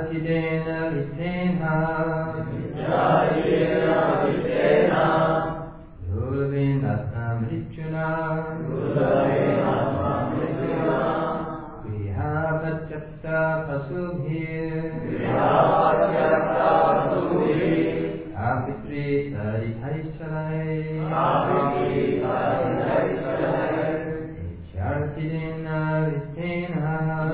Nityatidena Vitena Dulavinatma Mrityuna Vihabhatyapta Pasubhir Avitri Sarithaisalai Nityatidena Vitena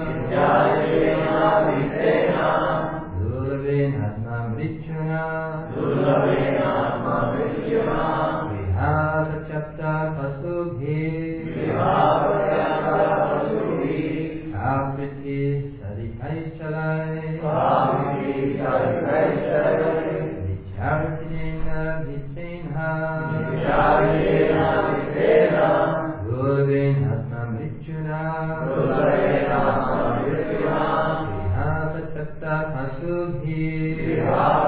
Dulavinatma Mrityuna Vihabhatyapta Pasubhir Avriti Sarithaisalai Nityatidena Vitena Dulavinatma Mrityuna Vihabhatyapta Pasubhir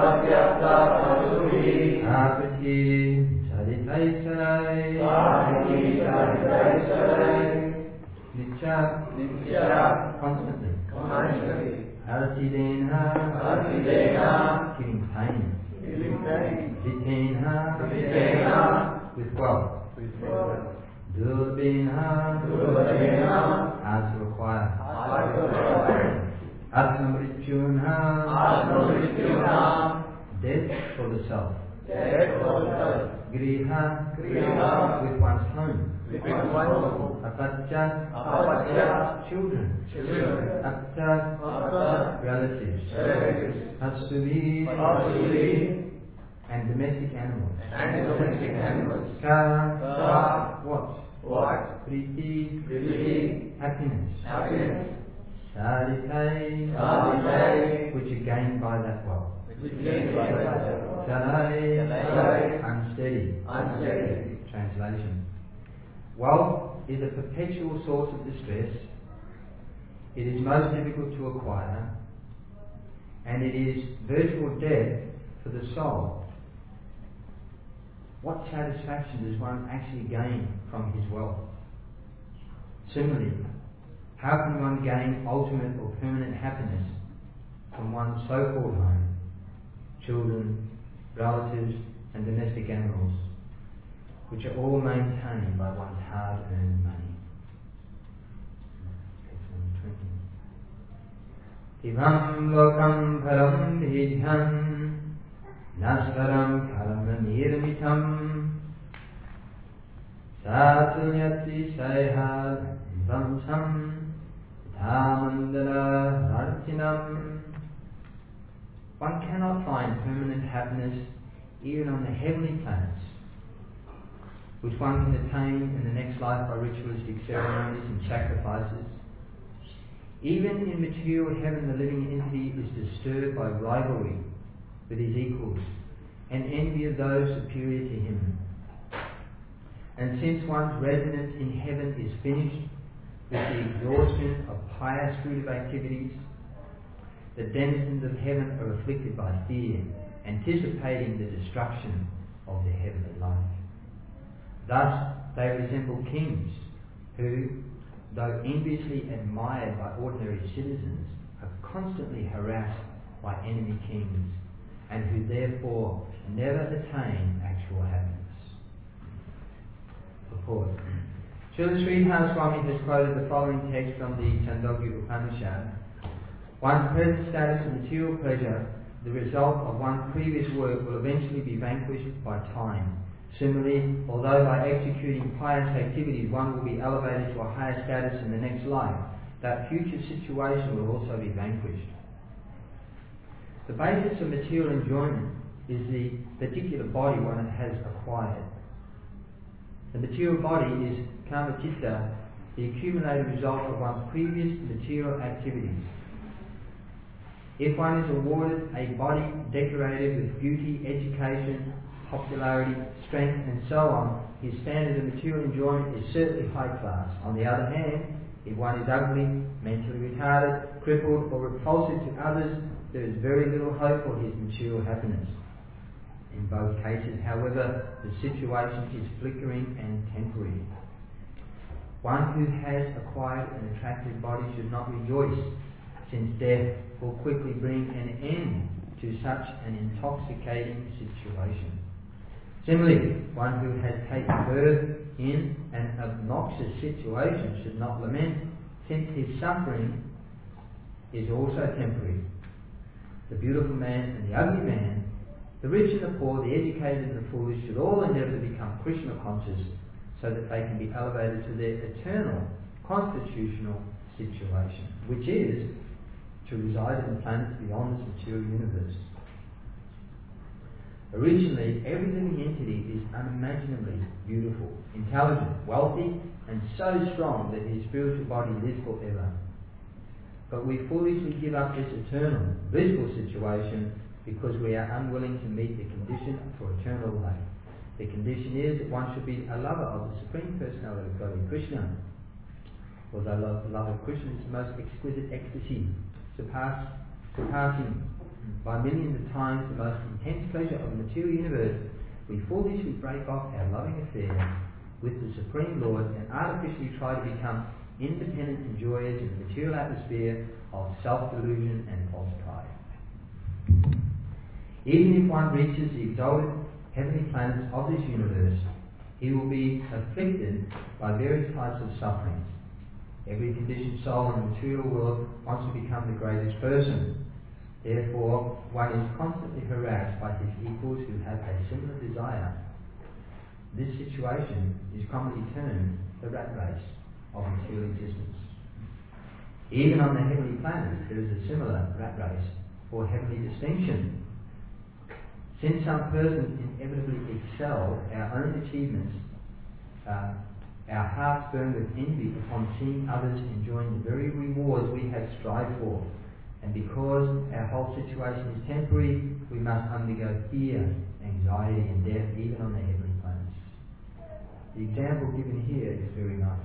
Avriti Sarithaisalai Nitya constantly. Aratidena giving pain. Vitena with wealth. Durbina as required. Atmamrityuna death for the self. Griha with one's home. Apatya children. Apta relatives. Hatsuvi and domestic animals. Ka what? Priti happiness. Saritai which are gained by that wealth. Salai unsteady. Translation. Wealth is a perpetual source of distress. It is most difficult to acquire, and it is virtual death for the soul. What satisfaction does one actually gain from his wealth? Similarly, how can one gain ultimate or permanent happiness from one's so-called home, children, relatives, and domestic animals, which are all maintained by one's hard-earned money? Ivam lokam param vidham nasaram karma nirmitam satunyati sayhad vamsam dhamandana rartinam. One cannot find permanent happiness even on the heavenly planets, which one can attain in the next life by ritualistic ceremonies and sacrifices. Even in material heaven, the living entity is disturbed by rivalry with his equals and envy of those superior to him. And since one's residence in heaven is finished with the exhaustion of pious fruitive activities, the denizens of heaven are afflicted by fear, anticipating the destruction of their heavenly life. Thus, they resemble kings who, though enviously admired by ordinary citizens, are constantly harassed by enemy kings, and who therefore never attain actual happiness. Purport. Srila Sridhar Swami has quoted the following text from the Chandogya Upanishad. One's present status of material pleasure, the result of one's previous work, will eventually be vanquished by time. Similarly, although by executing pious activities one will be elevated to a higher status in the next life, that future situation will also be vanquished. The basis of material enjoyment is the particular body one has acquired. The material body is karma-citta, the accumulated result of one's previous material activities. If one is awarded a body decorated with beauty, education, popularity, strength, and so on, his standard of material enjoyment is certainly high class. On the other hand, if one is ugly, mentally retarded, crippled, or repulsive to others, there is very little hope for his material happiness. In both cases, however, the situation is flickering and temporary. One who has acquired an attractive body should not rejoice since death will quickly bring an end to such an intoxicating situation. Similarly, one who has taken birth in an obnoxious situation should not lament, since his suffering is also temporary. The beautiful man and the ugly man, the rich and the poor, the educated and the foolish should all endeavour to become Krishna conscious, so that they can be elevated to their eternal constitutional situation, which is to reside in the planets beyond this material universe. Originally, every living entity is unimaginably beautiful, intelligent, wealthy, and so strong that his spiritual body lives forever. But we foolishly give up this eternal, blissful situation because we are unwilling to meet the condition for eternal life. The condition is that one should be a lover of the Supreme Personality of Godhead, Krishna. Although love of Krishna is the most exquisite ecstasy, surpassing by millions of times the most intense pleasure of the material universe, we foolishly break off our loving affair with the Supreme Lord and artificially try to become independent enjoyers in the material atmosphere of self-delusion and false pride. Even if one reaches the exalted heavenly planets of this universe, he will be afflicted by various types of sufferings. Every conditioned soul in the material world wants to become the greatest person. Therefore, one is constantly harassed by his equals who have a similar desire. This situation is commonly termed the rat race of material existence. Even on the heavenly planets, there is a similar rat race or heavenly distinction. Since some persons inevitably excel our own achievements, our hearts burn with envy upon seeing others enjoying the very rewards we have strived for. And because our whole situation is temporary, we must undergo fear, anxiety, and death even on the heavenly planets. The example given here is very nice.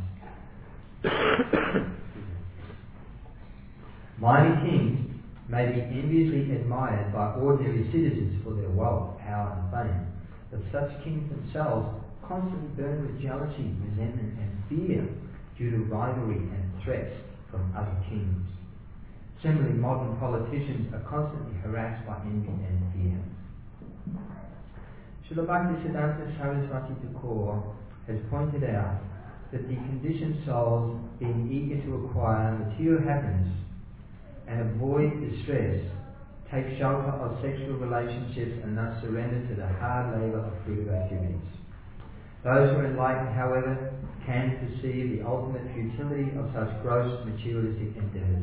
Mighty kings may be enviously admired by ordinary citizens for their wealth, power, and fame, but such kings themselves constantly burn with jealousy, resentment, and fear due to rivalry and threats from other kings. Similarly, modern politicians are constantly harassed by envy and fear. Srila Bhaktisiddhanta Saraswati Thakur has pointed out that the conditioned souls, being eager to acquire material happiness and avoid distress, take shelter of sexual relationships and thus surrender to the hard labour of fruitive activities. Those who are enlightened, however, can perceive the ultimate futility of such gross materialistic endeavours.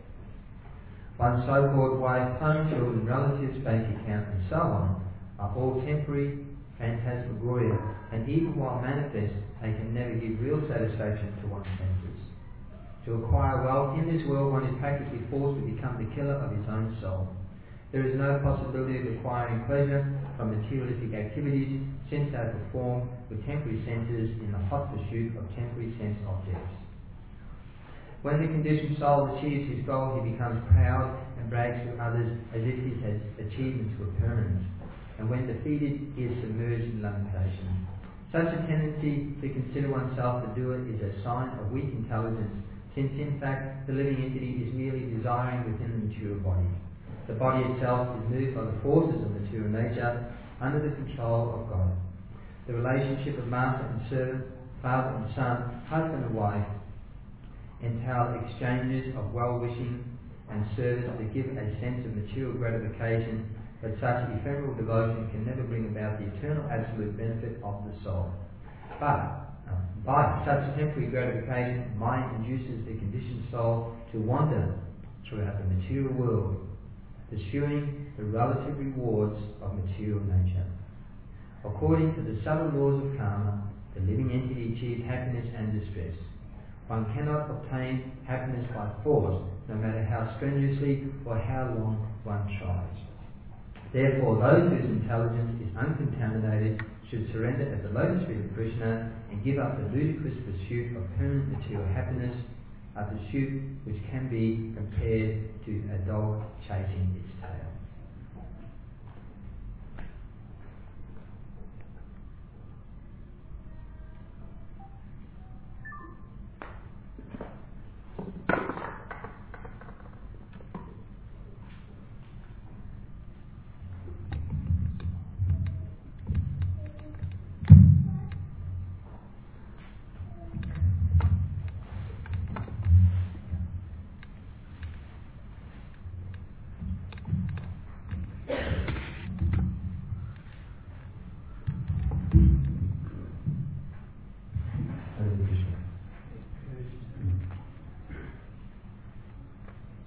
One's so-called wife, home, children, relatives, bank account, and so on are all temporary, phantasmagoria, and even while manifest, they can never give real satisfaction to one's senses. To acquire wealth in this world, one is practically forced to become the killer of his own soul. There is no possibility of acquiring pleasure from materialistic activities, since they are performed with temporary senses in the hot pursuit of temporary sense objects. When the conditioned soul achieves his goal, he becomes proud and brags to others as if his achievements were permanent. And when defeated, he is submerged in lamentation. Such a tendency to consider oneself the doer is a sign of weak intelligence, since in fact the living entity is merely desiring within the material body. The body itself is moved by the forces of material nature under the control of God. The relationship of master and servant, father and son, husband and wife, entail exchanges of well-wishing and service that give a sense of material gratification, but such ephemeral devotion can never bring about the eternal absolute benefit of the soul. But by such temporary gratification, mind induces the conditioned soul to wander throughout the material world, pursuing the relative rewards of material nature. According to the subtle laws of karma, the living entity achieves happiness and distress. One cannot obtain happiness by force, no matter how strenuously or how long one tries. Therefore, those whose intelligence is uncontaminated should surrender at the lotus feet of Krishna and give up the ludicrous pursuit of permanent material happiness, a pursuit which can be compared to a dog chasing its tail.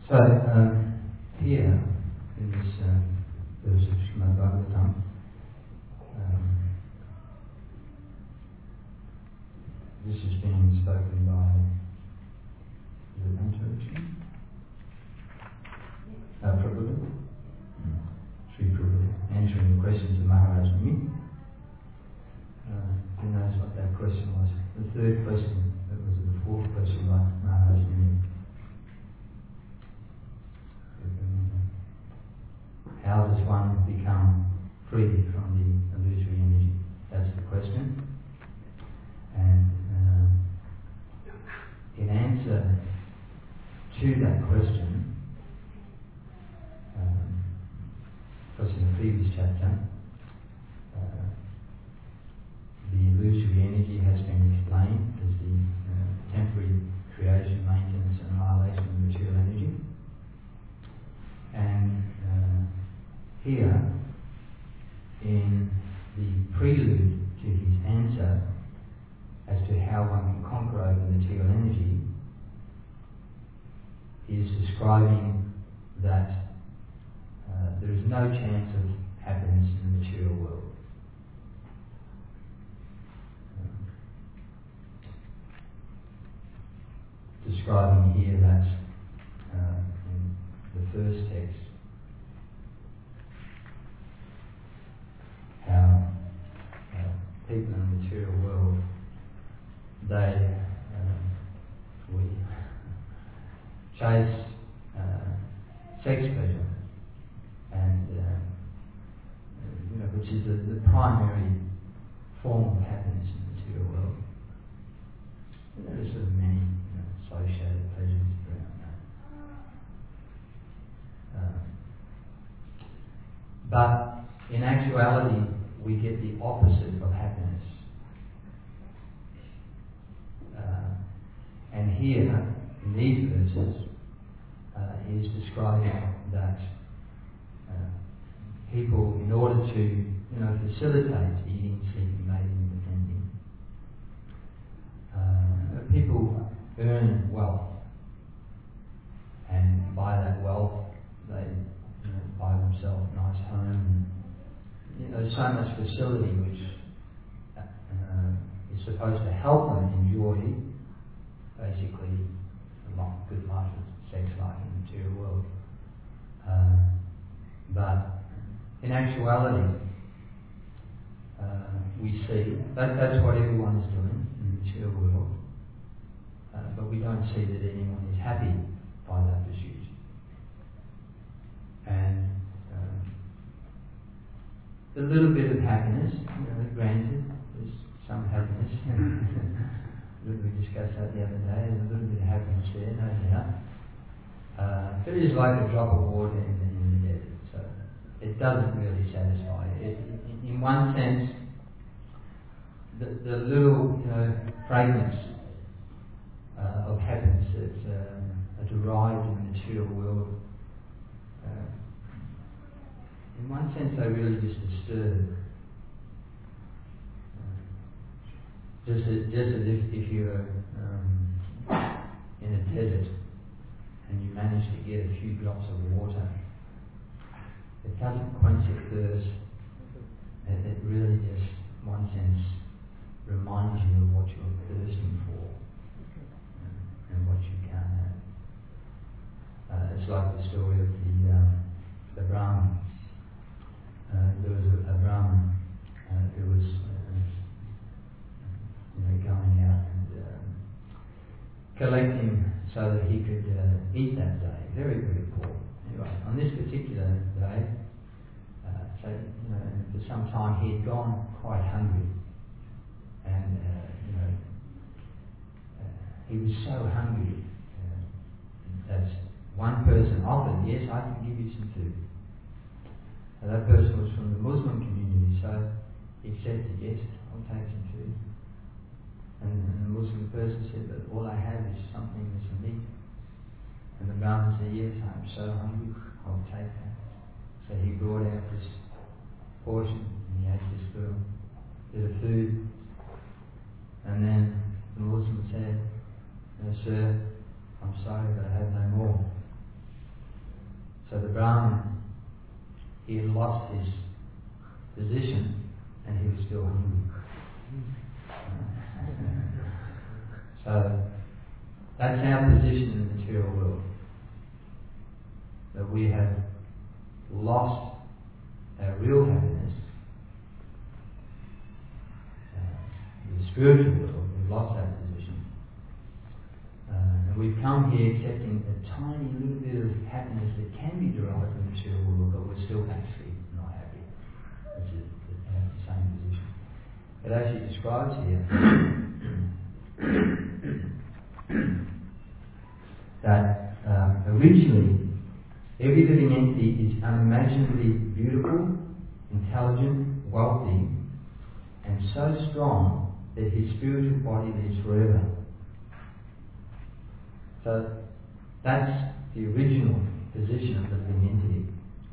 So here in this verse of Srimad Bhagavatam, this is being spoken by Prabhupada, Sri Prabhupada, answering the questions of Maharaj Muni. Who knows what that question was? The third question, that was the fourth question by Maharaj Muni. How does one become free from the illusory energy? That's the question. And in answer to that question, because in the previous chapter, the illusory energy has been explained as the temporary creation, maintenance and annihilation of material energy. And here, in the prelude to his answer as to how one can conquer over material energy, he is describing that there is no chance of happiness in the material world. Describing here that in the first text, how people in the material world, we chase sex pleasure, and which is the primary form of happiness in the material world. And there are sort of many associated pleasures around that. But in actuality, we get the opposite of happiness. And here, in these verses, he is describing that people, in order to facilitate eating, sleeping, mating, defending, people earn wealth, and by that wealth they buy themselves a nice home. So much facility which is supposed to help them enjoy basically a good life, sex life in the material world. But in actuality, we see that's what everyone is doing in the material world. But we don't see that anyone is happy by that pursuit. And a little bit of happiness, granted, there's some happiness. We discussed that the other day. There's a little bit of happiness there, no doubt. But it is like a drop of water in the desert, so it doesn't really satisfy. In one sense, the little fragments of happiness that are derived in the material world, in one sense they really just disturb. Just as if you're in a desert and you manage to get a few drops of water, it doesn't quench your thirst. It really just, in one sense, reminds you of what you're thirsting for and what you can't have. It's like the story of the Brahmin. There was a Brahmin who was going out and collecting so that he could eat that day. Very, very poor. Anyway, on this particular day, for some time he had gone quite hungry, and he was so hungry that one person offered, "Yes, I can give you some food." And that person was from the Muslim community, so he accepted, "Yes, I'll take some food." And the Muslim person said, "But all I have is something with some meat." And the Brahmin said, "Yes, I'm so hungry, I'll take that." So he brought out this portion and he ate this little bit of food. And then the Muslim said, "No, sir, I'm sorry, but I have no more." So the Brahmin, he had lost his position and he was still hungry. So that's our position in the material world. That we have lost our real happiness. In the spiritual world, we've lost that position. And we've come here accepting a tiny little bit of happiness that can be derived from the material world, but we're still actually not happy. It's the same position. But as he describes here, that originally every living entity is unimaginably beautiful, intelligent, wealthy, and so strong that his spiritual body lives forever. So that's the original position of the living entity.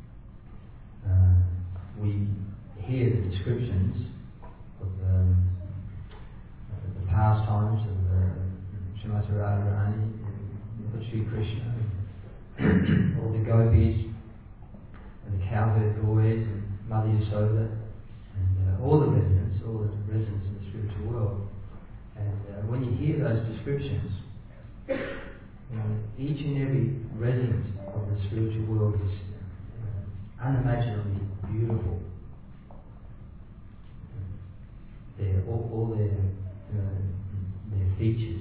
We hear the descriptions of the pastimes of Srimati Radharani and Sri Krishna, all the gopis and the cowherd boys and Mother Yasoda and all the residents in the spiritual world. And when you hear those descriptions, each and every resident of the spiritual world is unimaginably beautiful. All their features,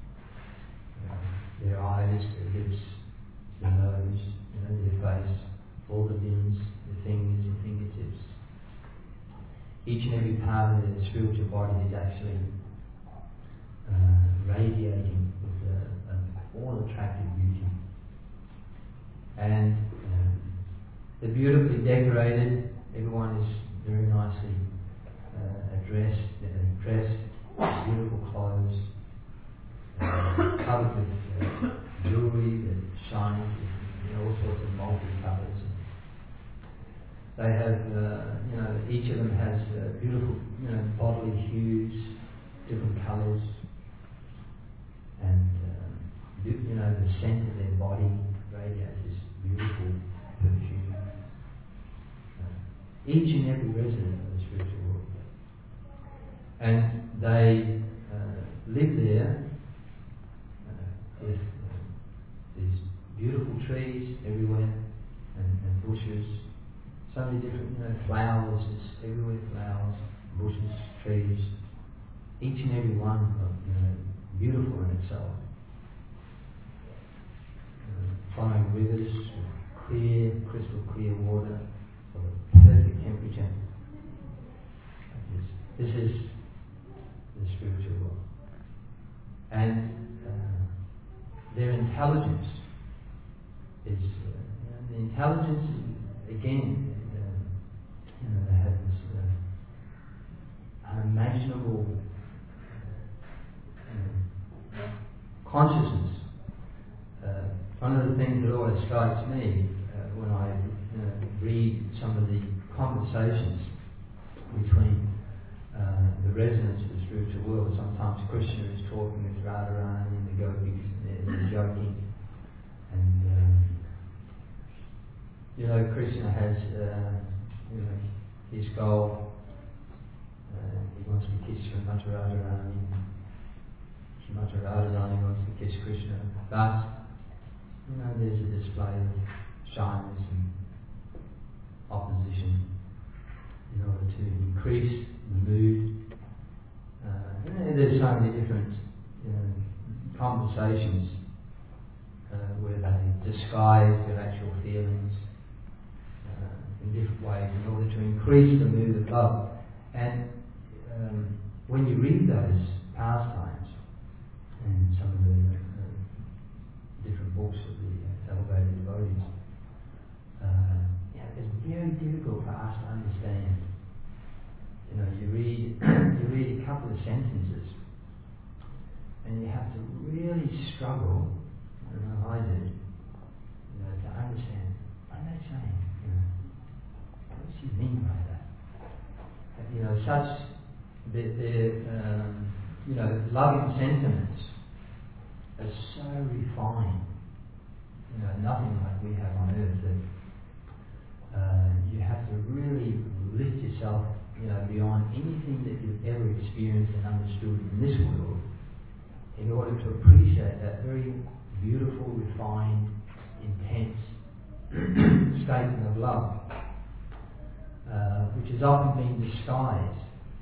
their eyes, their lips, their nose, their face, all the limbs, their fingers and fingertips. Each and every part of their spiritual body is actually radiating with all attractive beauty. And they're beautifully decorated. Everyone is very nicely dressed, beautiful clothes, covered with jewelry that shines in all sorts of multi-colours. They have, each of them has beautiful, bodily hues, different colours, and the scent of their body radiates this beautiful perfume. Each and every resident of the spiritual world. And they live there with these beautiful trees everywhere and bushes. So many different flowers, just everywhere, flowers, bushes, trees. Each and every one beautiful in itself. Flowing rivers, clear, crystal clear water of a perfect temperature. This is the spiritual world. And their intelligence is, the intelligence is, again, they have this unimaginable consciousness. One of the things that always strikes me when I read some of the conversations between the residents of the spiritual world, sometimes Krishna is talking with Radharani and the gopis, and they're joking. And Krishna has his goal. He wants to kiss Srimati Radharani. Srimati Radharani wants to kiss Krishna. But there's a display of shyness and opposition in order to increase the mood. There's so many different conversations where they disguise their actual feelings in different ways in order to increase the mood of love. And when you read those pastimes and some of the different books of the elevated devotees, it's very difficult for us to understand. You read a couple of sentences, and you have to really struggle. I did, to understand what are they saying. What does he mean by that? Such their loving sentiments are so refined nothing like we have on earth. That you have to really lift yourself, beyond anything that you've ever experienced and understood in this world, in order to appreciate that very beautiful, refined, intense statement of love, which has often been disguised.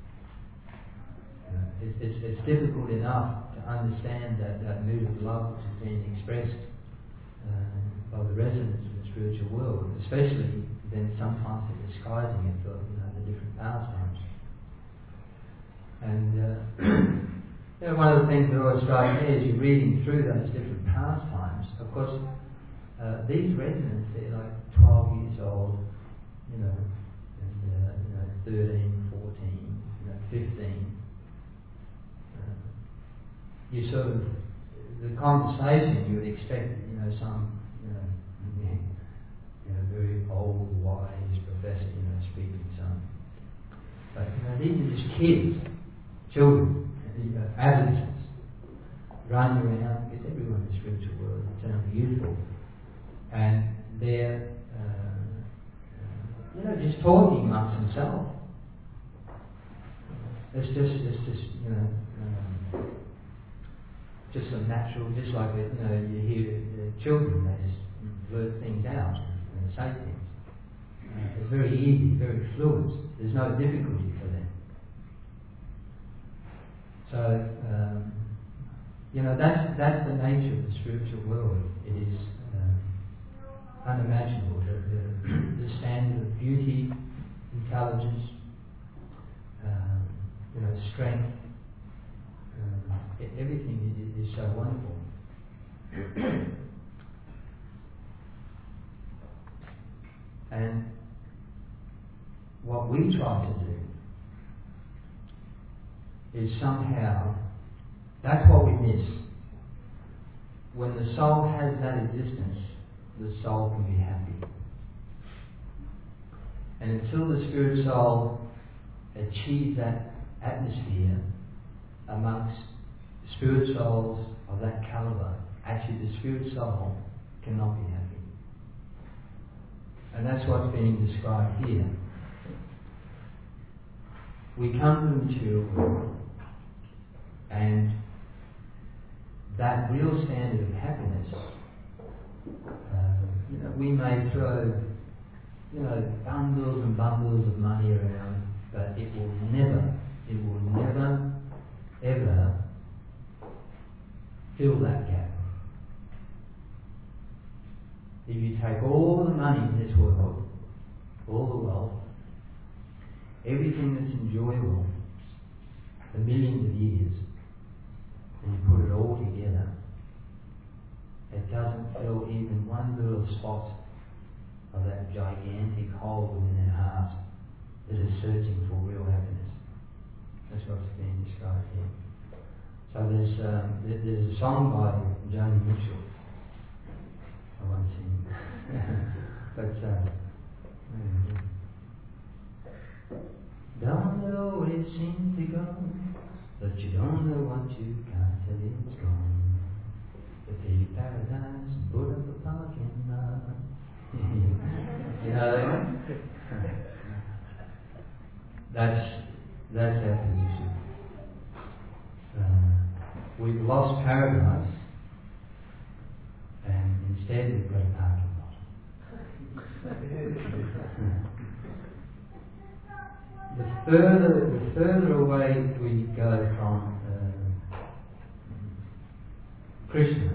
It's difficult enough to understand that mood of love which is being expressed by the residents of the spiritual world, especially then sometimes they're disguising it for the different pastimes. And one of the things that always strikes me as you're reading through those different pastimes, of course, these residents, they're like 12 years old, and 13, 14, 15. You sort of, the conversation you would expect, some, very old, wise professor, speaking some. But these are just kids, children, adolescents, running around, because everyone in the spiritual world is only youthful, and they're, just talking amongst themselves. It's just just so natural, just like you hear children, they just blurt things out and say things. It's very easy, very fluid. There's no difficulty for them. So that's the nature of the spiritual world. It is unimaginable. The standard of beauty, intelligence, strength. Everything is so wonderful. And what we try to do is somehow, that's what we miss. When the soul has that existence, the soul can be happy. And until the spirit soul achieves that atmosphere amongst spirit souls of that caliber, actually the spirit soul cannot be happy. And that's what's being described here. We come to the material world, and that real standard of happiness, we may throw, bundles and bundles of money around, but it will never, ever fill that gap. If you take all the money in this world, all the wealth, everything that's enjoyable, for millions of years, and you put it all together, it doesn't fill even one little spot of that gigantic hole within our heart that is searching for real happiness. That's what's being described here. So there's a song by Joni Mitchell. I won't sing, but don't it always seem to go, but you don't know what you got till it's gone. To pay paradise and put up a parking lot. You know that? That's our position. We've lost paradise, and instead we've got a parking lot. The further away we go from Krishna,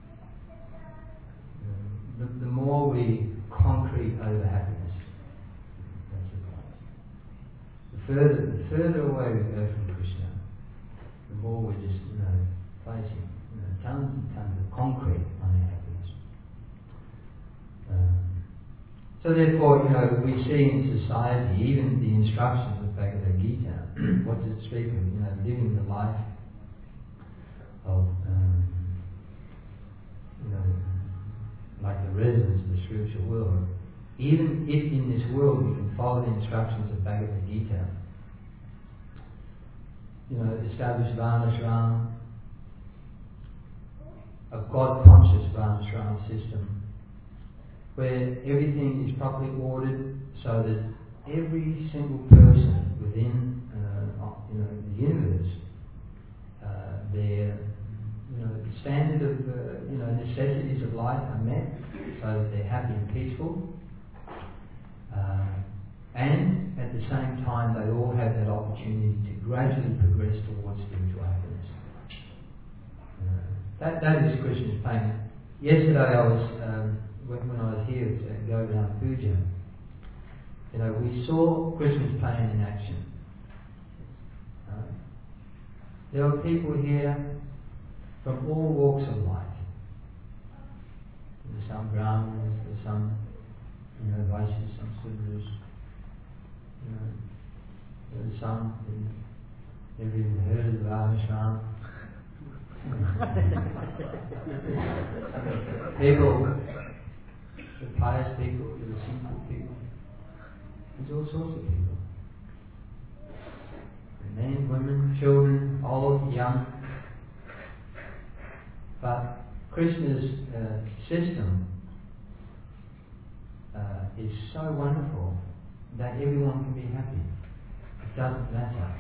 the more we concrete over happiness. That's the point. The further away we go from Krishna, the more we're just placing tons and tons of concrete on our happiness. So therefore, we see in society, even the instructions of Bhagavad Gita, what does it speak of? Living the life of, like the residents of the spiritual world. Even if in this world we can follow the instructions of Bhagavad Gita, establish Varnashram, a God-conscious Varnashram system where everything is properly ordered so that every single person within the universe, their the standard of necessities of life are met so that they're happy and peaceful, and at the same time they all have that opportunity to gradually progress towards spiritual happiness. That is Krishna's pain. Yesterday I was when I was here at Govardhan Puja, we saw Krishna's pain in action. There were people here from all walks of life. There's some Brahmins, there's some Vaishyas, some Sudras. There's some who never even heard of the Varnashram. People, the pious people, the simple people. There's all sorts of people. Men, women, children, old, young. But Krishna's system is so wonderful that everyone can be happy. It doesn't matter,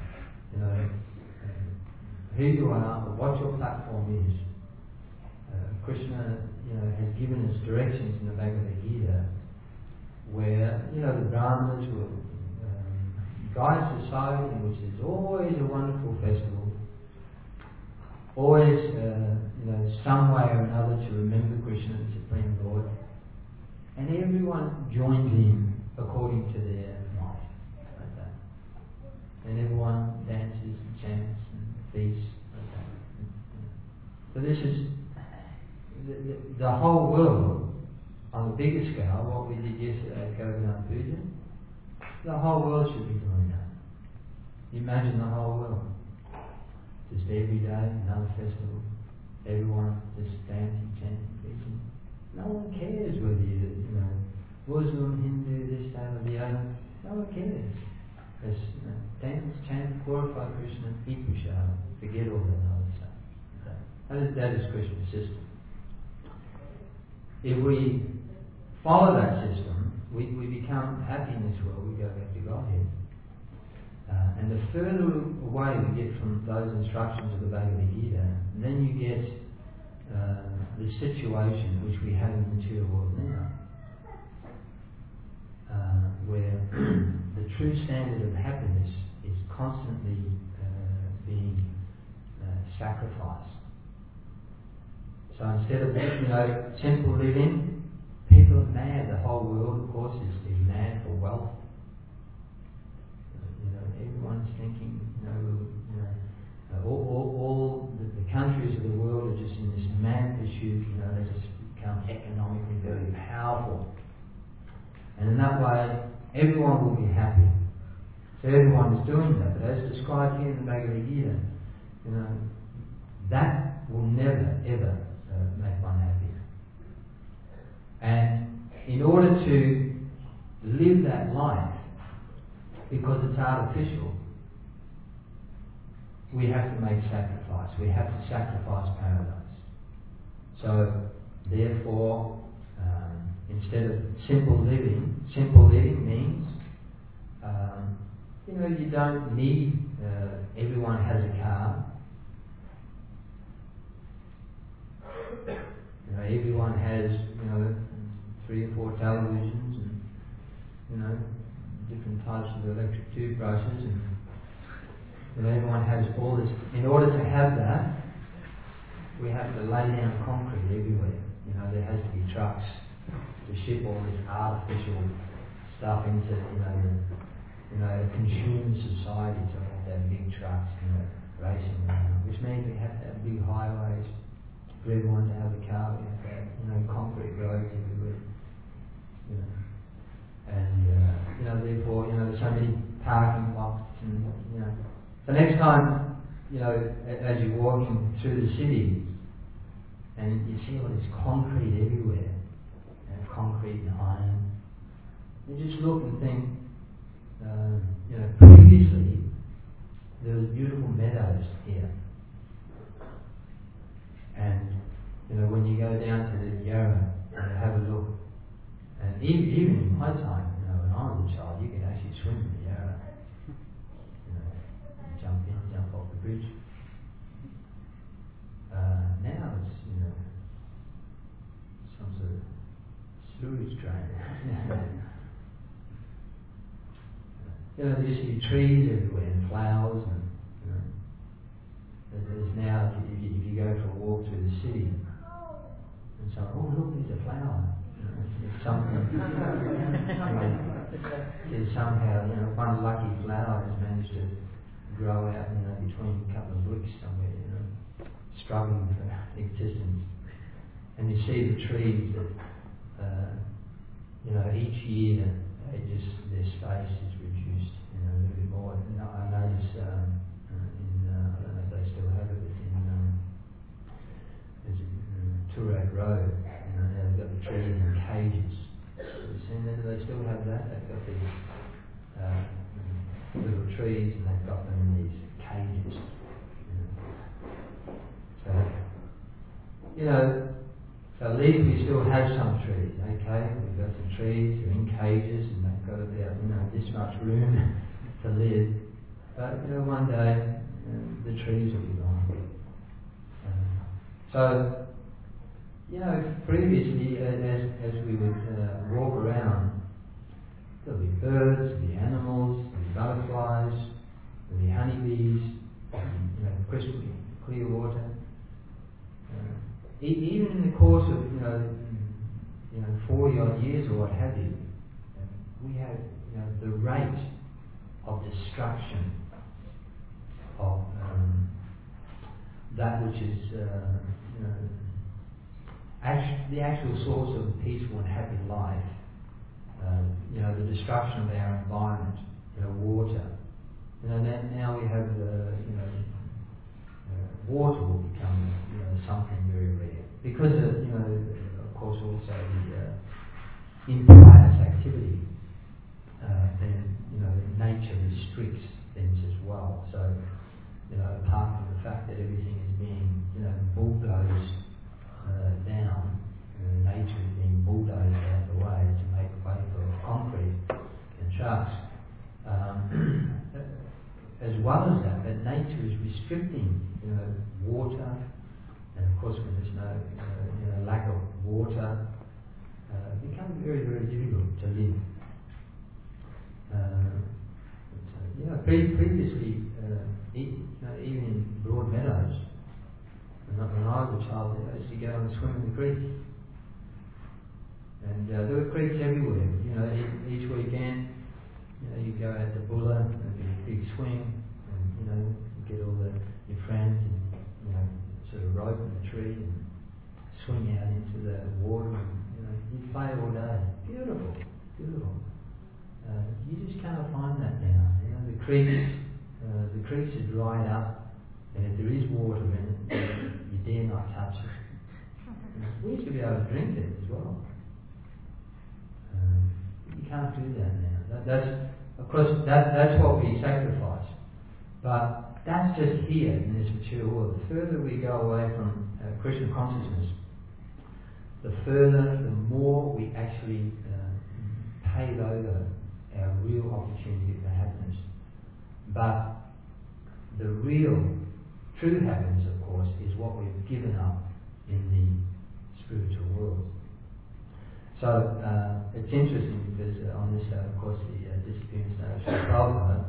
who you are or what your platform is. Krishna, has given us directions in the Bhagavad Gita where, the Brahmanas will guide society in which there's always a wonderful festival, always, some way or another to remember Krishna, the Supreme Lord, and everyone joins in according to their might, like that. And everyone dances and chants and feasts, like that. So this is the whole world on the bigger scale. What we did yesterday at Govardhan Puja, the whole world should be doing that. Imagine the whole world. Just every day, another festival. Everyone just dancing, chanting, preaching. No one cares whether you're, Muslim, Hindu, this, that, or the other. No one cares. Just dance, chant, glorify Krishna, eat prasad, forget all that other stuff. That is Krishna's system. If we follow that system, we become happy in this world. We go back to Godhead. And the further away we get from those instructions of the Bhagavad Gita, then you get the situation which we have in the material world now, where the true standard of happiness is constantly being sacrificed. So instead of simple living, people are mad. The whole world, of course, is mad for wealth. Everyone's thinking, all the countries of the world are just in this mad pursuit. They just become economically very powerful, and in that way, everyone will be happy. So everyone is doing that. But as described here in the Bhagavad Gita, that will never ever make one happy. And in order to live that life, because it's artificial, we have to make sacrifice. We have to sacrifice paradise. So, therefore, instead of simple living means, you don't need, everyone has a car. Everyone has, 3 or 4 televisions and, different types of electric toothbrushes, and everyone has all this. In order to have that, we have to lay down concrete everywhere. There has to be trucks to ship all this artificial stuff into, a consumer society. So we have to have big trucks, racing around, which means we have to have big highways for everyone to have a car. We have to have, concrete roads everywhere. And therefore, there's so many parking lots, and So next time, as you're walking through the city, and you see all this concrete everywhere, concrete and iron, you just look and think, previously there was beautiful meadows here, and when you go down to the Yarra and have a look, and even in my time, when I was a child, you could actually swim in the Yarra. Jump in, jump off the bridge. Now it's, some sort of sewage drain. You see trees everywhere and flowers, and there's now, if you go for a walk through the city, and so, oh look, there's a flower. It's something. There's somehow, one lucky flower has managed to grow out, between a couple of bricks somewhere, struggling for existence. And you see the trees that, each year their space is reduced, a little bit more. And I notice I don't know if they still have it, but Toorak Road, they've got the trees in cages. Have you seen that? Do they still have that? They've got these little trees, and they've got them in these cages. So, so at least we still have some trees, okay? We've got some trees, they're in cages, and they've got about, this much room to live. But, one day, the trees will be gone. So, previously, as we would walk around, there'll be birds, there'll be animals, there'll be butterflies, there'll be honeybees, crystal clear water. Even in the course of 40 odd years or what have you, we have the rate of destruction of that which is the actual source of a peaceful and happy life. The destruction of our environment, water. Now we have water will become something very rare because of course also the impious activity. Then nature restricts things as well. So apart from the fact that everything is being bulldozed down, nature is being bulldozed out of the way to make way for concrete and trucks. As well as that nature is restricting, water, and of course when there's no, lack of water, it becomes very, very difficult to live. Previously, even in Broadmeadows, when I was a child, I used to go and swim in the creek. And there were creeks everywhere. Each weekend, you go out to Bulla, and get a big swing, and you get all your friends, and sort of rope in the tree and swing out into the water, and you play all day. Beautiful, beautiful. You just can't find that now. The creeks are dried up, and if there is water in it, you dare not touch it. We used to be able to drink it as well. You can't do that now. That's of course that's what we sacrifice, but that's just here in this material world. The further we go away from Krishna consciousness, the more we actually pave over our real opportunity for happiness. But the real, true happiness, of course, is what we've given up in the spiritual world. So it's interesting because on this, of course, the disappearance note of Prabhupada,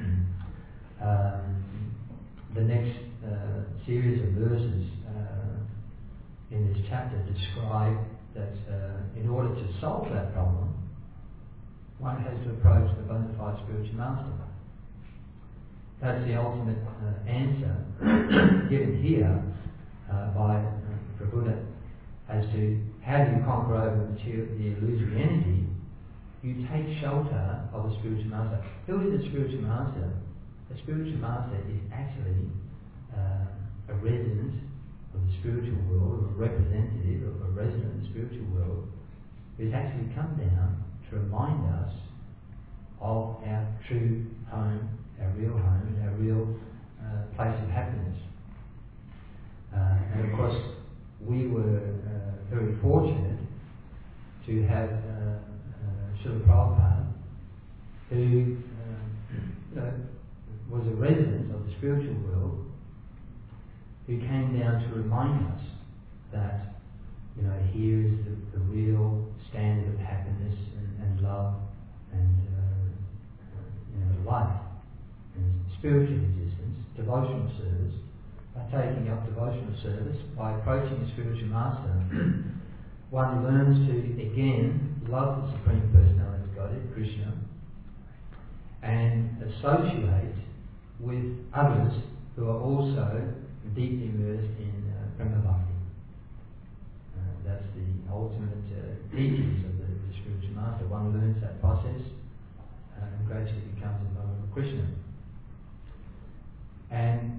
the next series of verses in this chapter describe that in order to solve that problem, one has to approach the bona fide spiritual master. That's the ultimate answer given here by Prabhupada as to how do you conquer over the illusory energy. You take shelter of a spiritual master. Who is a spiritual master? A spiritual master is actually a resident of the spiritual world, or a representative of a resident of the spiritual world, who's actually come down to remind us of our true home, our real place of happiness. And of course, we were very fortunate to have Srila Prabhupada, who was a resident of the spiritual world, who came down to remind us that here is the real standard of happiness and love and life and spiritual existence, devotional service. By taking up devotional service, by approaching a spiritual master, one learns to again love the Supreme Personality of Godhead, Krishna, and associate with others who are also deeply immersed in Prema Bhakti. That's the ultimate teachings of the spiritual master. One learns that process and gradually becomes a lover of Krishna. And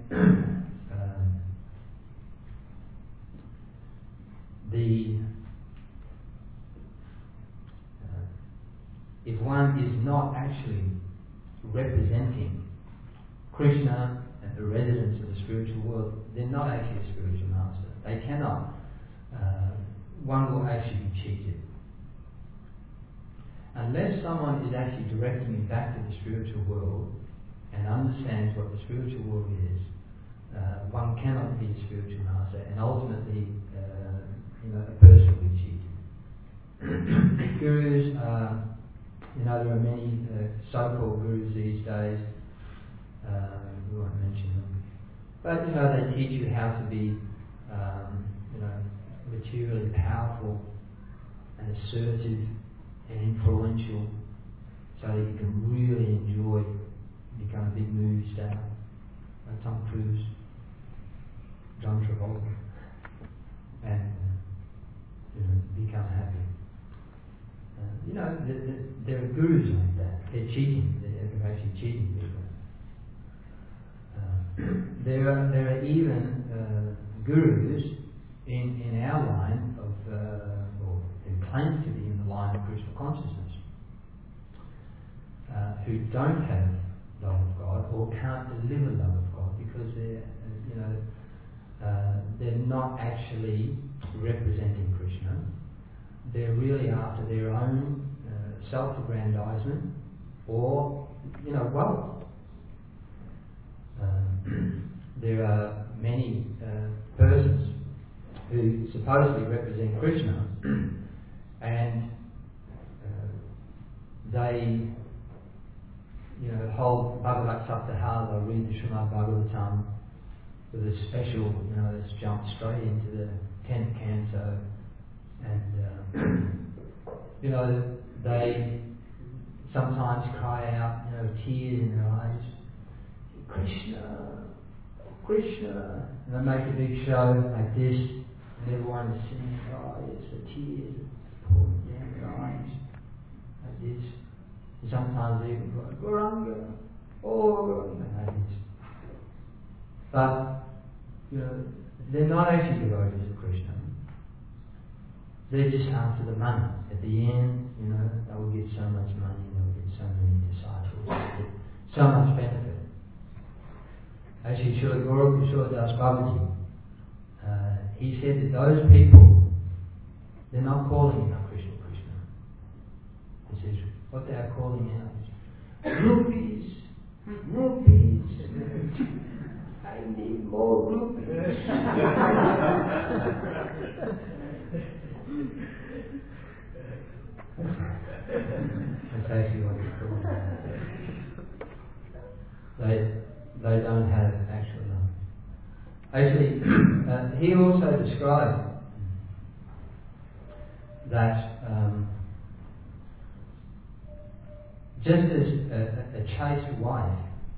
if one is not actually representing Krishna and the residents of the spiritual world, they're not actually a spiritual master. They cannot. One will actually be cheated. Unless someone is actually directing you back to the spiritual world and understands what the spiritual world is, one cannot be a spiritual master, and ultimately a person will be cheated. Gurus, there are many so-called gurus these days. We won't mention them, but they teach you how to be, materially powerful and assertive and influential, so that you can really enjoy, become a big movie star, like Tom Cruise, John Travolta, and become happy. There are gurus like that. They're cheating. They're actually cheating people. There are even gurus in our line of, or who claim to be in the line of Krishna consciousness, who don't have love of God or can't deliver love of God because they're not actually representing Krishna. They're really after their own self-aggrandizement or wealth. There are many persons who supposedly represent Krishna, and they hold Bhagavat Saptaha, they'll read the Srimad Bhagavatam with a special, let's jump straight into the 10th canto, and they sometimes cry out, tears in their eyes, Krishna, Krishna, and they make a big show like this, and everyone is singing, yes, the tears pouring down their eyes, like this. And sometimes they even go, Gauranga, like this. But, they're not actually devotees of Krishna. They're just after the money. At the end, they will get so much money, they will get so many disciples, get so much benefit. Actually, Srila Gaura Das Babaji, he said that those people, they're not calling out Krishna, Krishna. He says, what they are calling out is, rupees, rupees. I need more rupees. That's actually what it's called. They don't have actual love. Actually, he also described that just as a chaste wife,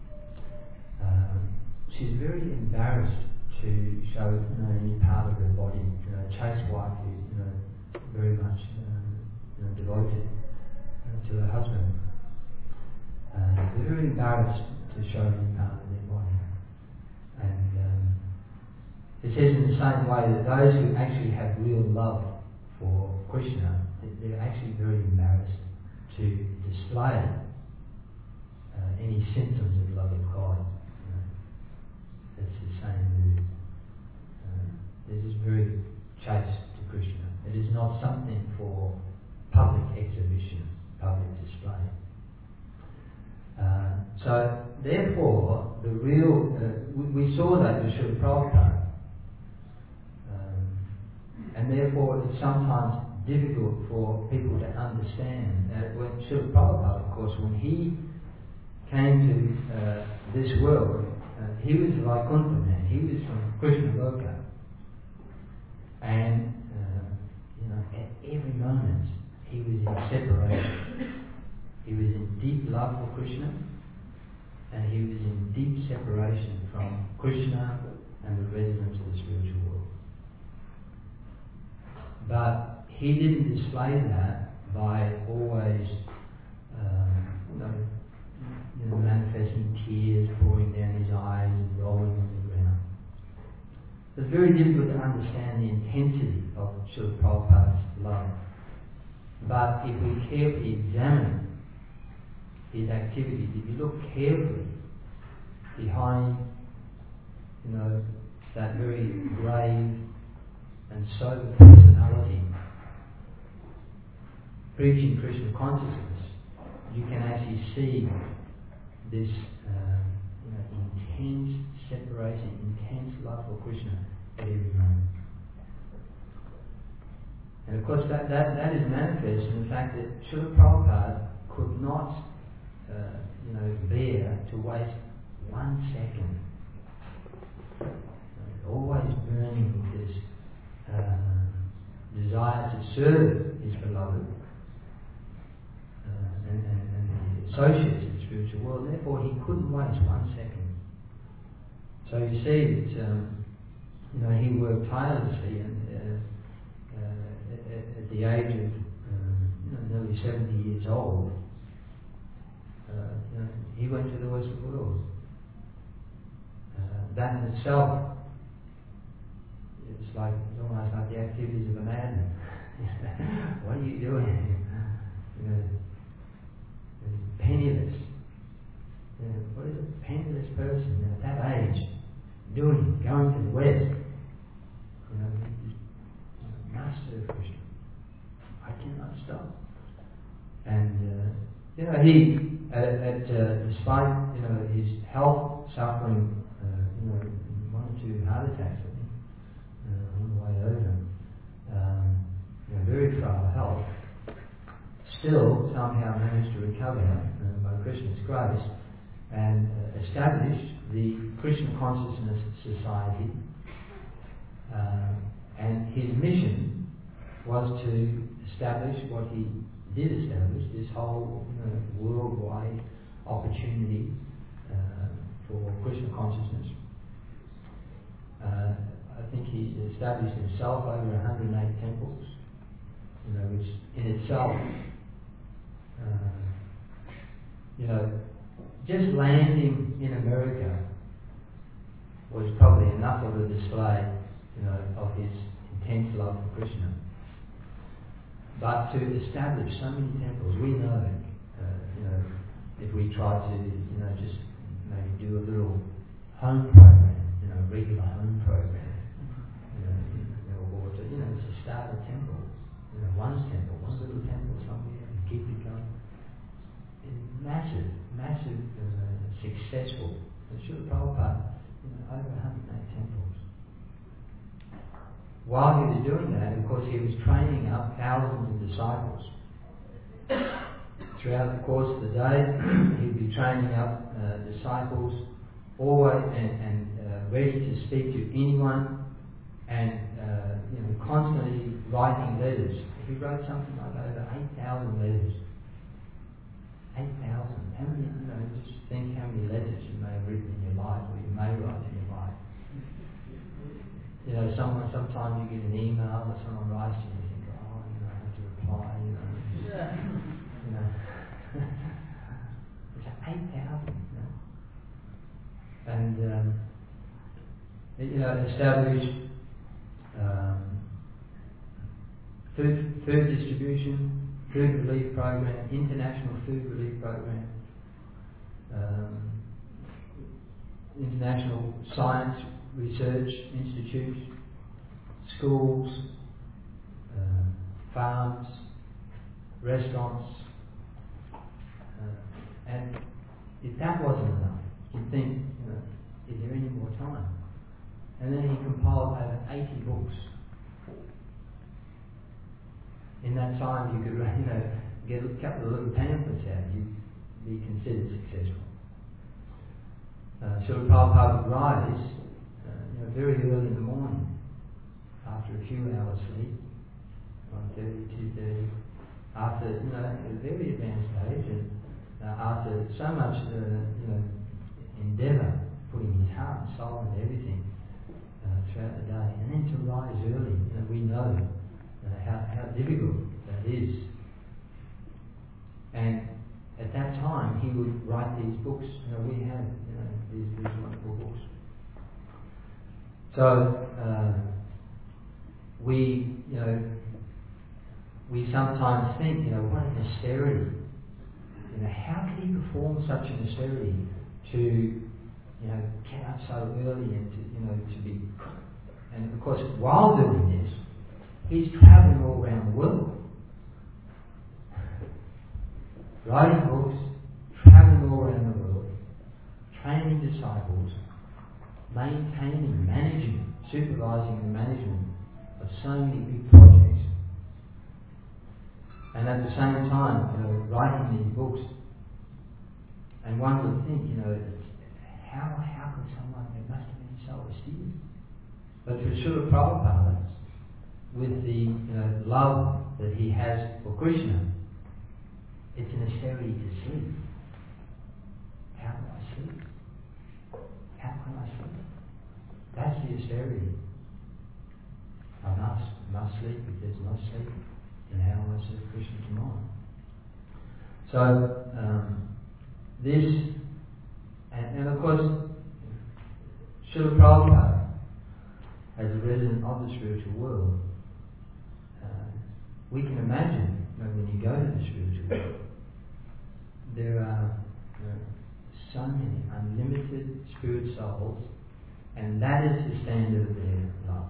she's very embarrassed to show any part of her body. A chaste wife is very much devoted to her husband. They're very embarrassed to show any part of their body. And it says in the same way that those who actually have real love for Krishna, they're actually very embarrassed to display any symptoms of love of God. It's the same mood. They're just very chase to Krishna. It is not something for public exhibition, public display. So therefore, the real we saw that with Srila Prabhupada, and therefore it's sometimes difficult for people to understand that when Srila Prabhupada, of course, when he came to this world, he was a Vaikuntha man. He was from Krishna Loka, and at every moment he was in separation. He was in deep love for Krishna, and he was in deep separation from Krishna and the residents of the spiritual world. But he didn't display that by always manifesting tears pouring down his eyes and rolling on the ground. It's very difficult to understand the intensity of Srila Prabhupada's love. But if we carefully examine his activities, if you look carefully behind, that very grave and sober personality preaching Krishna consciousness, you can actually see this intense separation, intense love for Krishna at every moment. And of course that is manifest in the fact that Srila Prabhupada could not bear to waste 1 second. Always burning with this desire to serve his beloved and the associates of the spiritual world. Therefore, he couldn't waste 1 second. So you see that he worked tirelessly, and at the age of nearly 70 years old, he went to the Western world. That in itself, it's almost like the activities of a madman. What are you doing? Penniless. What is a penniless person at that age doing? Going to the West. Master of Krishna. I cannot stop. And he, despite his health suffering, 1 or 2 heart attacks, I think, on the way over, very frail health, still somehow managed to recover by Krishna's grace and establish the Krishna Consciousness Society. And his mission was to establish what he did establish, this whole worldwide opportunity for Krishna consciousness. I think he established himself over 108 temples, which in itself, just landing in America was probably enough of a display, of his intense love for Krishna. But to establish so many temples, we know that, if we try to, just maybe do a little home program, regular home program, or to start a temple, one little temple somewhere, and keep it going. Massive, successful. Srila Prabhupada, over 108 temples. While he was doing that, of course, he was training up thousands of disciples. Throughout the course of the day, he'd be training up disciples, always and ready to speak to anyone, and constantly writing letters. He wrote something like over 8,000 letters. 8,000. How many? Just think how many letters you may have written in your life, or you may write in your life. Sometimes you get an email or someone writes to you and you think, I have to reply, It's 8,000, And, established food distribution, food relief program, international food relief program, international science research institutes, schools, farms, restaurants, and if that wasn't enough, you'd think, is there any more time? And then he compiled over 80 books. In that time, you could, get a couple of little pamphlets out. You'd be considered successful. Srila Prabhupada would rise, very early in the morning, after a few hours sleep, 1:30, 2:30, after a very advanced age, and after so much endeavour, putting his heart and soul into everything throughout the day, and then to rise early. We know how difficult that is. And at that time, he would write these books. We have these wonderful books. So we sometimes think, what an austerity. How could he perform such an austerity to, get up so early and to be, and of course, while doing this, he's travelling all around the world, writing books, travelling all around the world, training disciples, maintaining, managing, supervising the management of so many big projects. And at the same time, writing these books. And one would think, how could someone, it must have been so austere. But for Srila Prabhupada, with the love that he has for Krishna, it's an austerity to sleep. How can I sleep? How can I sleep? That's the austerity. I must sleep. If there's no sleep, then how will I serve Krishna tomorrow? So this, and of course, Srila Prabhupada, as a resident of the spiritual world, we can imagine when you go to the spiritual world, there are so many unlimited spirit souls, and that is the standard of their love.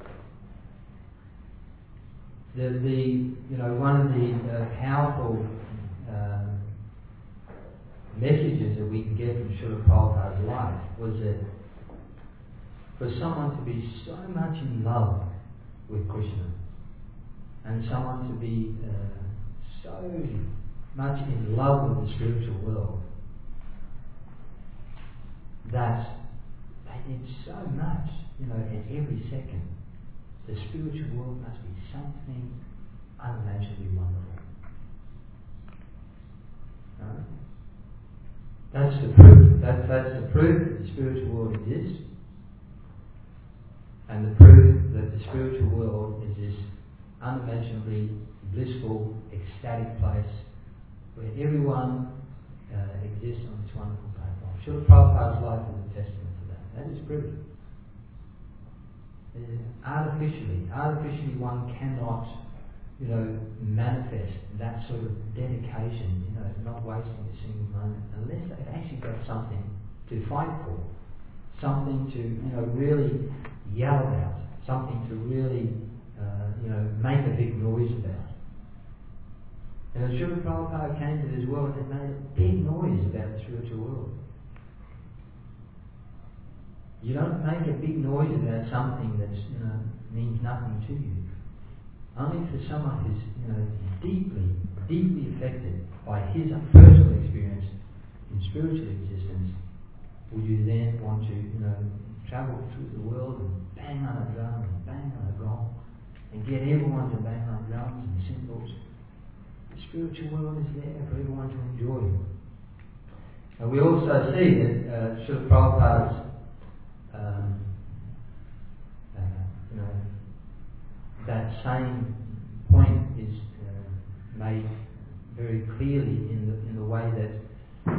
One of the powerful messages that we can get from Srila Prabhupada's life was that for someone to be so much in love with Krishna, and someone to be so much in love with the spiritual world, that they need so much, at every second. The spiritual world must be something unimaginably wonderful. That's the proof. That's the proof that the spiritual world exists, and the proof that the spiritual world is this unimaginably blissful, ecstatic place where everyone exists on this wonderful platform. Srila Prabhupada's life is a testament to that. That is proof. Artificially one cannot, manifest that sort of dedication, not wasting a single moment, unless they've actually got something to fight for, something to, really yell about, something to really, make a big noise about. And Srila Prabhupada came to this world and made a big noise about the spiritual world. You don't make a big noise about something that means nothing to you. Only for someone who's deeply, deeply affected by his personal experience in spiritual existence, would you then want to travel through the world and bang on a drum and bang on a gong and get everyone to bang on drums and cymbals. The spiritual world is there for everyone to enjoy. And we also see that Srila Prabhupada's that same point is made very clearly in the way that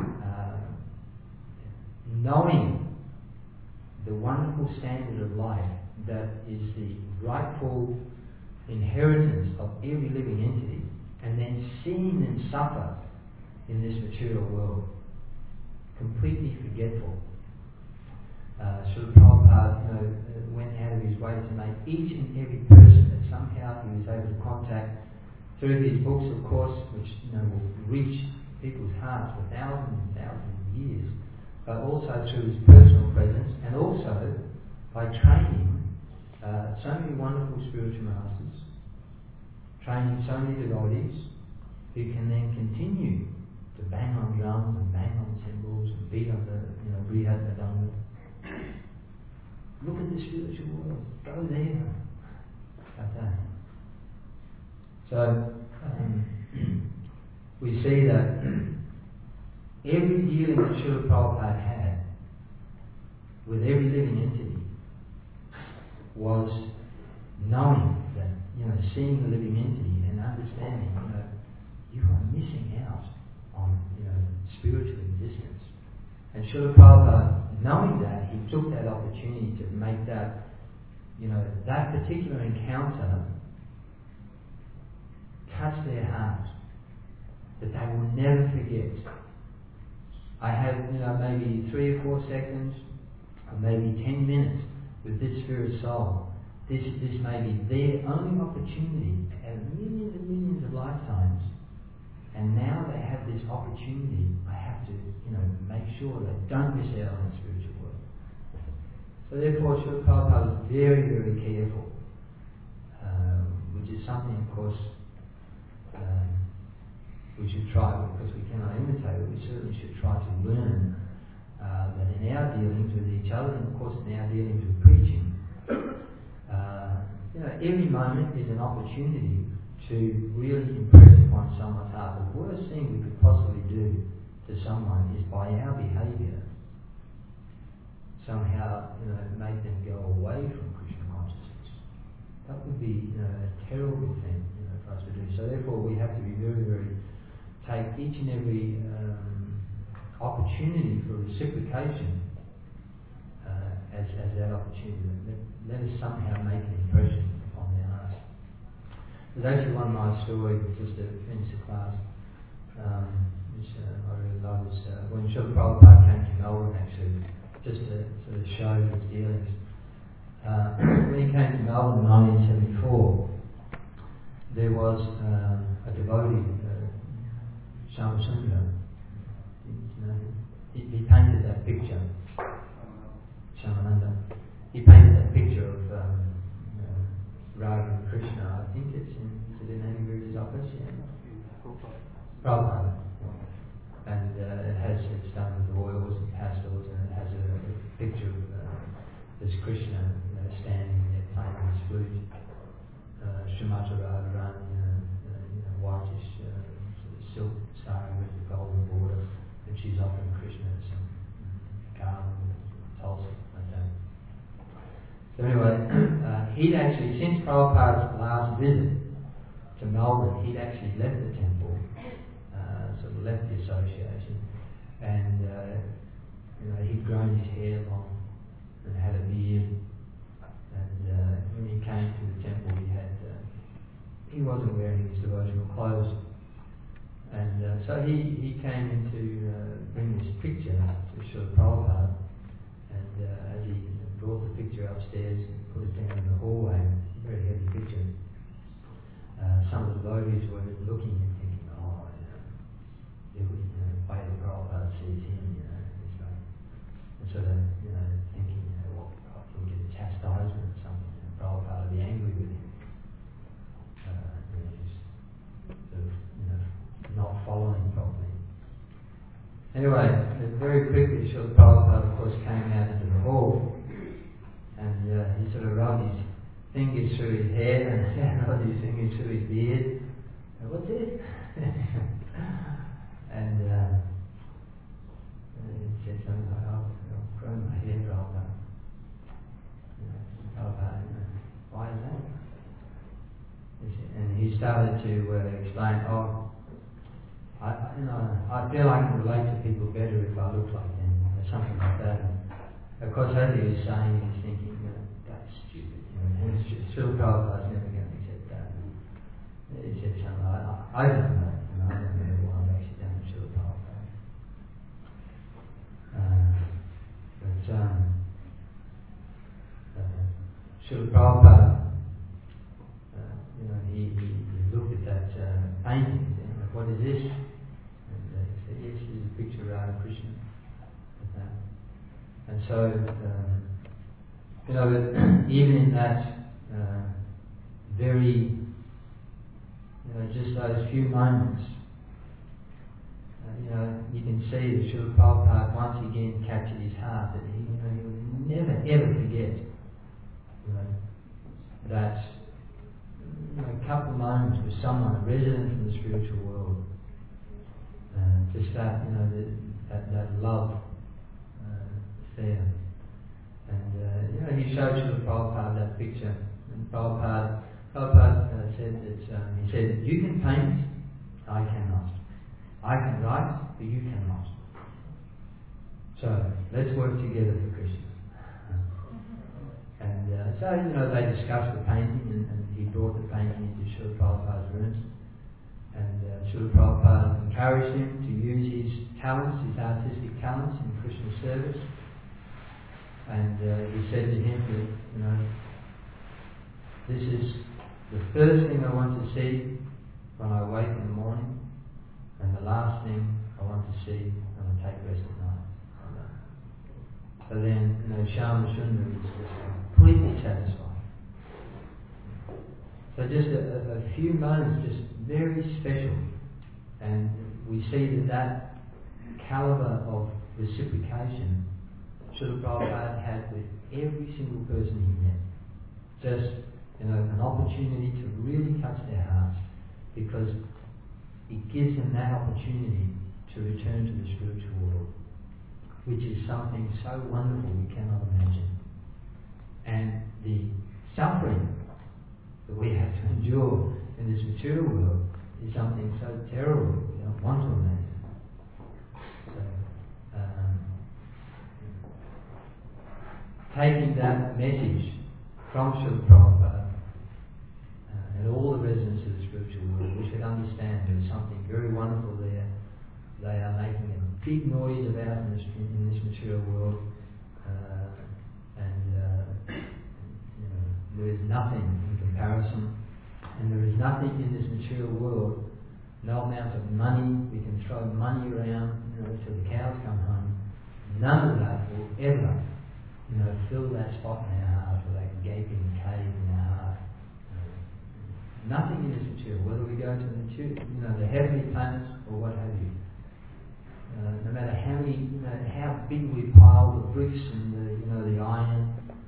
knowing the wonderful standard of life that is the rightful inheritance of every living entity, and then seeing them suffer in this material world, completely forgetful. Srila Prabhupada went out of his way to make each and every person that somehow he was able to contact through his books, of course, which will reach people's hearts for thousands and thousands of years, but also through his personal presence, and also by training so many wonderful spiritual masters, training so many devotees who can then continue to bang on drums and bang on cymbals and beat on the Brihat Madanga. Look at the spiritual world. Go there. Okay. So we see that every dealing that Srila Prabhupada had with every living entity was knowing that, seeing the living entity and understanding, you are missing out on, spiritual existence. And Srila Prabhupada, knowing that, he took that opportunity to make that, that particular encounter touch their heart, that they will never forget. I had, maybe 3 or 4 seconds, or maybe 10 minutes with this spirit soul. This may be their only opportunity out of millions and millions of lifetimes. And now they have this opportunity. I have to, make sure they don't miss out on the spiritual world. So therefore, Srila Prabhupada was very, very careful, which is something, of course, we should try, because we cannot imitate it. We certainly should try to learn that in our dealings with each other, and of course in our dealings with preaching, every moment is an opportunity to really impress upon someone's heart. The worst thing we could possibly do to someone is by our behaviour somehow make them go away from Krishna consciousness. That would be a terrible thing for us to do. So therefore we have to be very, very, take each and every opportunity for reciprocation as that opportunity. Let us somehow make an impression upon their hearts. There's actually one nice story, just to finish the class, which I really love, is when Srila Prabhupada came to Melbourne, actually, just to sort of show his dealings. When he came to Melbourne in 1974, there was a devotee, Shyamsundar. He painted that picture, Shyamananda. He painted that picture of Radha and Krishna. I think is it in Annie Bruce's office? Yeah. Prabhupada. And it's done with oils and pastels, and it has a picture of this Krishna standing there playing his flute. Srimati Radharani, whitish sort of silk sari with the golden border, and she's offering Krishna some garland with tulsi like that. So anyway, he'd actually, since Prabhupada's last visit to Melbourne, he'd actually left the temple, sort of left the association, and he'd grown his hair long and had a beard, and when he came to the temple, he wasn't wearing his devotional clothes, and so he came in to bring this picture to Srila Prabhupada, and as he brought the picture upstairs and put it down in the hallway, a very heavy picture, some of the devotees were looking and thinking, way the Prabhupada sees him, it's like, and sort of, thinking, he'll get a chastisement or something, and Prabhupada will be angry with him. Sort of, not following properly. Anyway, very quickly, Srila Prabhupada, of course, came out into the hall, and he sort of rubbed his fingers through his hair and rubbed his fingers through his beard. And what's this? And he said something like, I've grown my hair, Prabhupada. Prabhupada, why is that? And he started to explain, I feel I can relate to people better if I look like them, or something like that. And of course, as he was saying, he was thinking, that's stupid. And Srila Prabhupada's never going to accept that. He said something like, I don't know. I don't know what I've actually done to Srila Prabhupada. Srila Prabhupada, he looked at that paintings. What is this? And he said, yes, this is a picture of Radha Krishna. And so, even in that very, just those few moments, you can see that Srila Prabhupada once again captured his heart that he would never ever forget that a couple of moments with someone, a resident from the spiritual world, just that that love there. And he showed Srila Prabhupada that picture, and Prabhupada said that he said, "You can paint, I cannot. I can write, but you cannot. So let's work together for Krishna." And so they discussed the painting, and he brought the painting into Srila Prabhupada's room. And Srila Prabhupada encouraged him to use his talents, his artistic talents, in Krishna's service. And he said to him that, this is the first thing I want to see when I wake in the morning, and the last thing I want to see when I take rest at night. So then, Shyama Sundar is just completely satisfied. So just a few moments, just very special, and we see that caliber of reciprocation Srila Prabhupada had with every single person he met. Just an opportunity to really touch their hearts, because it gives them that opportunity to return to the spiritual world, which is something so wonderful we cannot imagine. And the suffering that we have to endure in this material world is something so terrible we don't want to imagine. So, taking that message from Srila Prabhupada and all the residents of the spiritual world, we should understand there is something very wonderful there. They are making a big noise about in this material world, and there is nothing in comparison, and there is nothing in this material world, no amount of money, we can throw money around till the cows come home, none of that will ever fill that spot in our heart, or that gaping cave in our heart. Nothing in this material, whether we go to the heavenly planets or what have you. No matter how big we pile the bricks and the iron,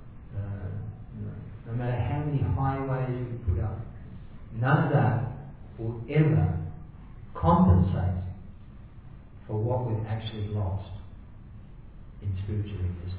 no matter how many highways we put up, none of that will ever compensate for what we've actually lost in spiritual existence.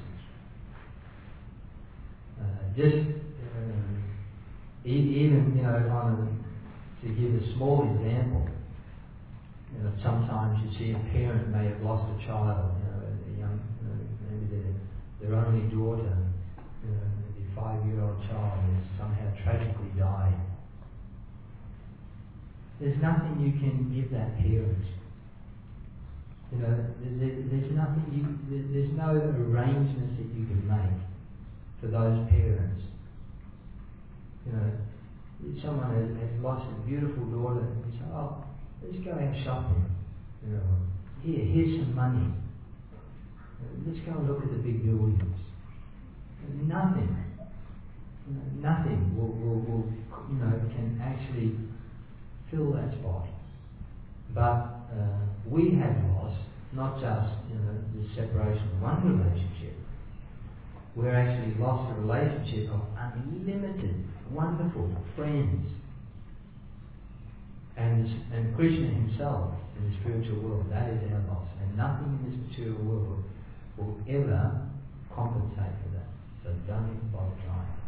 Even to give a small example, sometimes you see a parent may have lost a child, a young, maybe their only daughter, maybe a 5-year-old child has somehow tragically died. There's nothing you can give that parent. There's nothing there's no arrangements that you can make for those parents. Someone has lost a beautiful daughter, and you say, "Oh, let's go out shopping. Here's some money. Let's go and look at the big buildings." Nothing will can actually fill that spot. But we have lost not just the separation of one relationship. We're actually lost a relationship of unlimited, wonderful friends. And Krishna himself in the spiritual world, that is our loss. And nothing in this material world will ever compensate for that. So don't even bother trying.